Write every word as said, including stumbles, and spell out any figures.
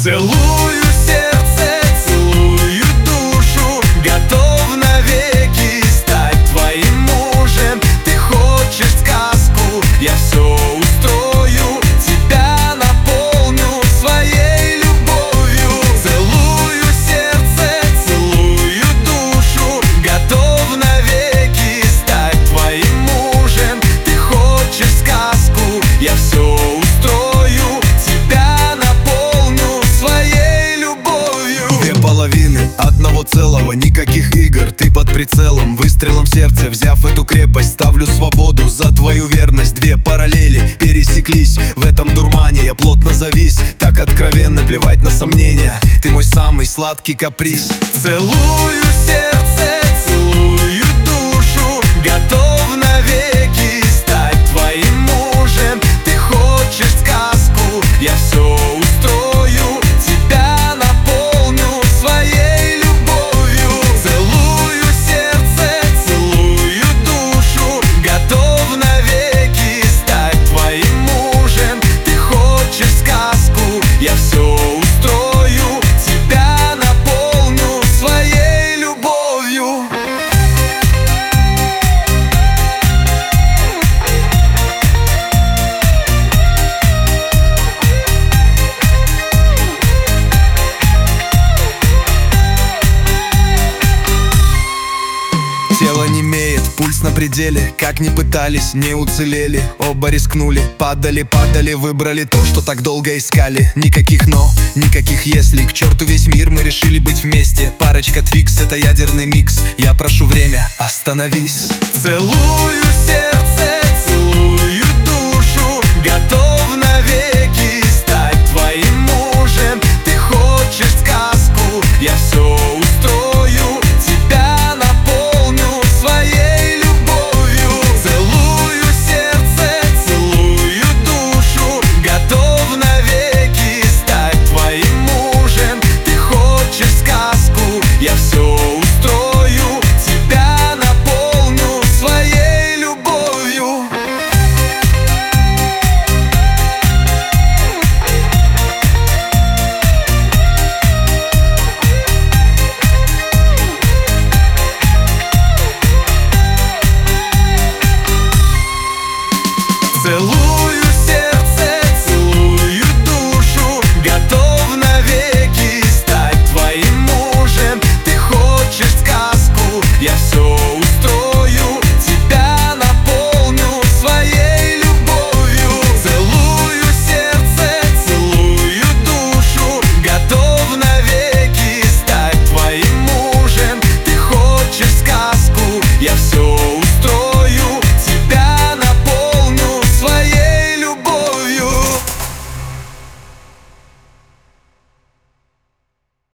Целую сердце, целую душу, готов навеки стать твоим мужем. Ты хочешь сказку, я все устрою, тебя наполню своей любовью. Целую сердце, целую душу, готов навеки стать твоим мужем. Ты хочешь сказку, я все устрою, тебя наполню своей любовью. Две половины одного целого, никаких игр, ты под прицелом. Выстрелом в сердце, взяв эту крепость, ставлю свободу за твою верность. Две параллели пересеклись, в этом дурмане я плотно завис. Так откровенно плевать на сомнения, ты мой самый сладкий каприз. Целую сердце, целую душу, готов навеки стать твоим мужем. Ты хочешь сказку, я все устрою, тебя наполню своей любовью. Целую сердце, целую душу, готов навеки стать твоим мужем. Ты хочешь сказку, я все устрою, тебя наполню своей любовью. Тело немеет, пульс на пределе. Как ни пытались, не уцелели. Оба рискнули, падали, падали, выбрали то, что так долго искали. Никаких но, никаких если. К черту весь мир, мы решили быть вместе. Парочка твикс, это ядерный микс. Я прошу время, остановись. Целую сердце,